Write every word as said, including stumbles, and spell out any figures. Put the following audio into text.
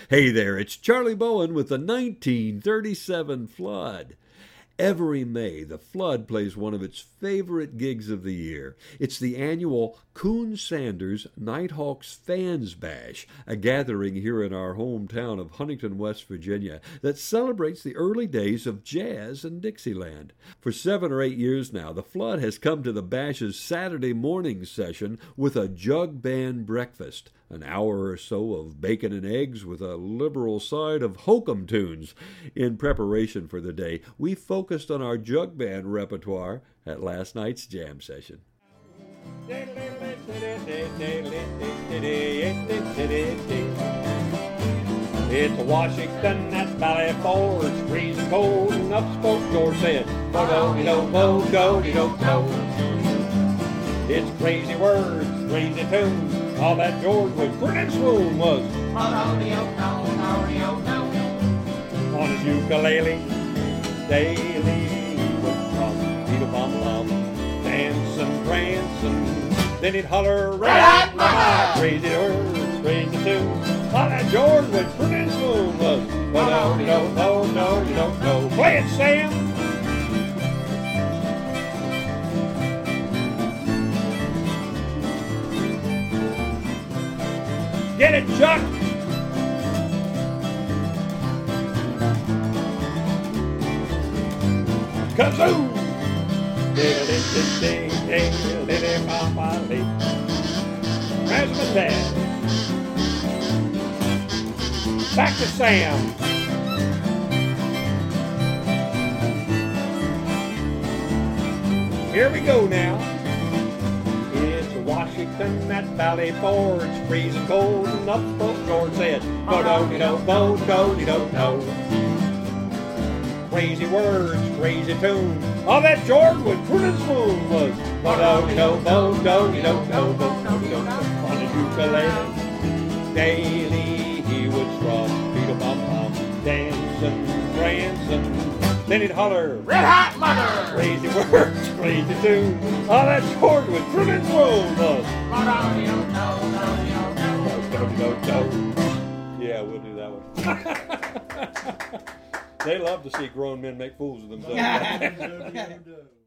Hey there, it's Charlie Bowen with the nineteen thirty-seven Flood. Every May, the Flood plays one of its favorite gigs of the year. It's the annual Coon Sanders Nighthawks Fans Bash, a gathering here in our hometown of Huntington, West Virginia, that celebrates the early days of jazz in Dixieland. For seven or eight years now, the Flood has come to the Bash's Saturday morning session with a jug band breakfast, an hour or so of bacon and eggs with a liberal side of hokum tunes. In preparation for the day, we focused on our jug band repertoire at last night's jam session. It's Washington at Valley Forge, freezing cold, and up spoke George said, bo-do-de-do-bo-do-de-do-do. It's crazy words, crazy tunes, all that George was pretty and swoon was on his ukulele daily he would drum, beat bum bum, dancing, prancing, then he'd holler, red hot mama, crazy words, crazy tunes, all that George was pretty and swoon was bo-do-de-do-bo-do-de-do-do. Play it, Sam. Get it, Chuck! Kazoo! Razzmatazz. Back to Sam. Here we go now. Washington at Valley Forge, freezing cold, and up spoke George said, bo-do-de-do-bo-do-de-do-do. Crazy words, crazy tunes, all that George would prune and swoon was bo-do-de-do-bo-do-de-do-do. On his ukulele daily he would strum, beat-a-bum-bum, dancing, prancing, then he'd holler, red hot mother! Crazy words, crazy tunes, all that George was prune and swoon was yeah, we'll do that one. They love to see grown men make fools of themselves.